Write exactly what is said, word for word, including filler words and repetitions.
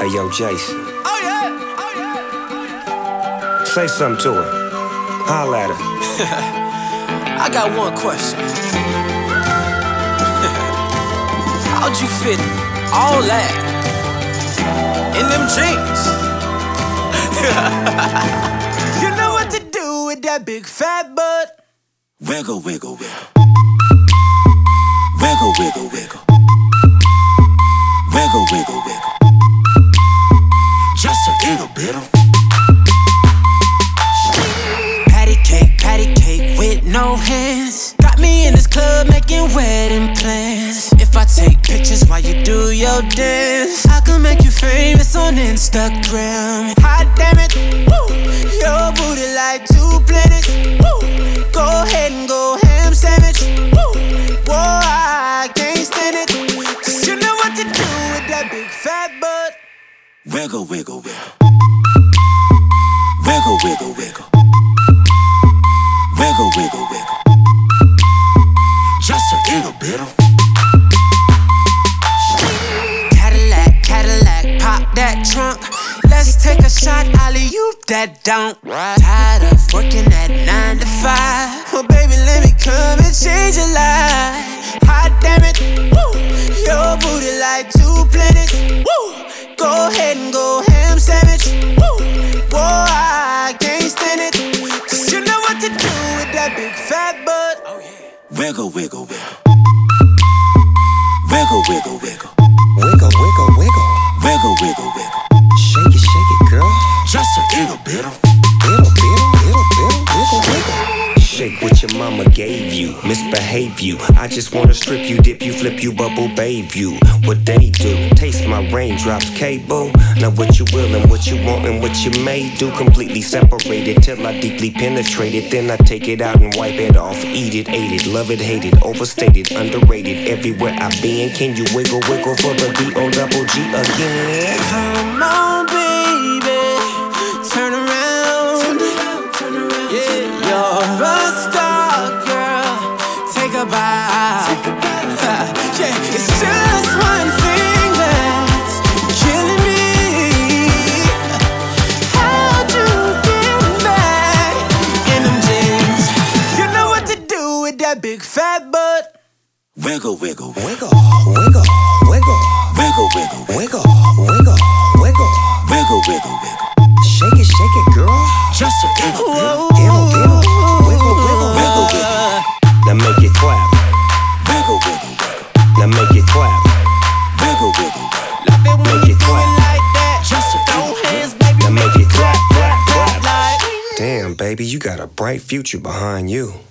Hey, yo, Jason. Oh yeah, oh yeah. Say something to her. Holla at her. I got one question. How'd you fit all that in them jeans? You know what to do with that big fat butt. Wiggle, wiggle, wiggle. Wiggle, wiggle, wiggle. Wiggle, wiggle, wiggle. Just a little bit of Patty cake, patty cake with no hands. Got me in this club making wedding plans. If I take pictures while you do your dance, I can make you famous on Instagram. Hot damn it, woo. Your booty like two planets, woo. Go ahead and go ham sandwich, woo. Whoa, I can't stand it, cause you know what to do with that big fat butt. wiggle, wiggle, wiggle. Wiggle, wiggle, wiggle. Wiggle, wiggle, wiggle. Just a little bit of Cadillac, Cadillac, pop that trunk. Let's take a shot, alley-oop that don't. Tired of working at nine to five. Well, baby, let me come and change your life. Hot damn it, woo. Your booty like two planets, woo. Go ahead and go ham sandwich, woo. Whoa, I can't stand it, cause you know what to do with that big fat butt. Oh, yeah. wiggle, wiggle, wiggle. Wiggle, wiggle, wiggle. Wiggle, wiggle, wiggle. Wiggle, wiggle, wiggle. Shake it, shake it, girl. Just a little bit of Little, little, little, little, wiggle, wiggle. Shake what your mama gave you, misbehave you. I just wanna strip you, dip you, flip you, bubble bathe you. What they do, taste my raindrops, cable. Now what you will and what you want and what you may do. Completely separated till I deeply penetrate it. Then I take it out and wipe it off. Eat it, ate it, love it, hate it. Overstated, underrated, everywhere I've been. Can you wiggle, wiggle for the D O double G again? Come on, baby, turn around. Yeah, you're a star, girl. Take a bow. Yeah, it's just one thing that's killing me. How'd you get back in them jeans? You know what to do with that big fat butt. wiggle, wiggle, wiggle. Wiggle, wiggle, wiggle. Wiggle, wiggle, Wiggle, wiggle, wiggle. wiggle, wiggle, wiggle. Shake it, shake it, girl. Just a little bit of Wiggle, wiggle, wiggle, wiggle. wiggle, wiggle. Now make it clap. Wiggle, wiggle, wiggle. Now make it clap. Wiggle, wiggle, wiggle. Love it when Make you it do clap. it like that. Just a Throw little hands, baby. Now make it clap, clap, clap clap. like. Damn, baby, you got a bright future behind you.